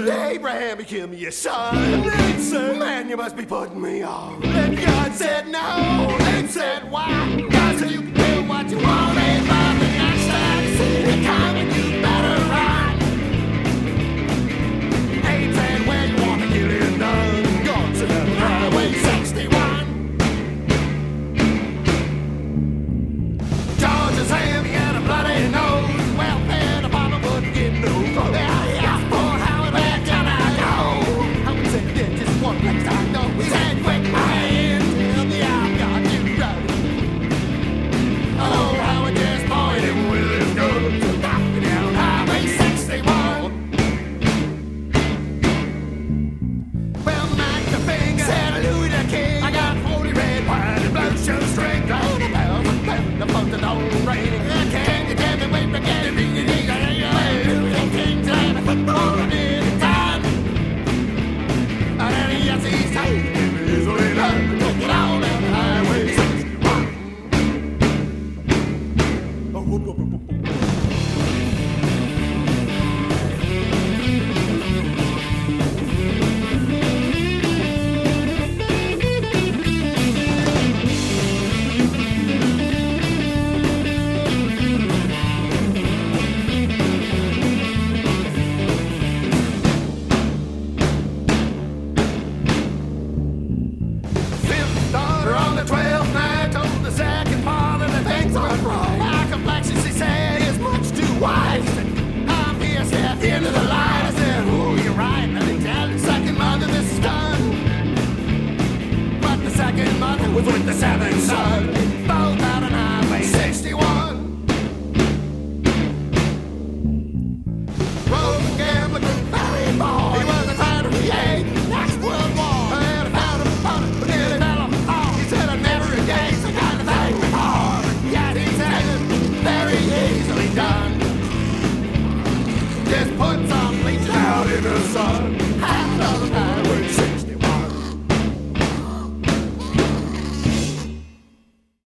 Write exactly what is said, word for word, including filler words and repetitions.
Abraham, kill me your son. They said, man, you must be putting me on. And God said no. They said, why? God said you can do what you want. Ain't about the next time you see it coming, you better run. Ain't said where you want to get it done. Go to the Highway sixty-one. George's hand, he had a bloody nose. Welfare department wouldn't get no vote. Yeah, poor Howard, where can I go? Howard said, there's just one place I know. He said, quick, my hand, tell me I've got you right. Oh, Howard just pointed with his nose. So knock me down Highway sixty-one. Well, Mike the Finger said, Louis the King, I got forty red wine and blood sugar string. Oh, the bells and bells, the phone that don't ring. Can you tell me wait for getting me? Louis the King's land of football and in time. And then yes, he's taking his way down. Take it all down the Highway sixty-one. Oh, whoop, whoop, whoop, whoop. Fifth daughter on the twelfth night told the second father that things aren't right. Our complexion, she said, is much too white. He said, I'm here, said, at the end of the line. I said, oh, you're right. And they tell the second mother this is done. But the second mother was with the seventh son. Both out on Highway sixty-one. Road gambler, very boy. He was a fighter, he ate next World War. I had a pound of fun, but nearly fell off the fall. He said, I've never engaged the kind of thing before. Yet he said it very easily done. Just put some bleach out in the sun.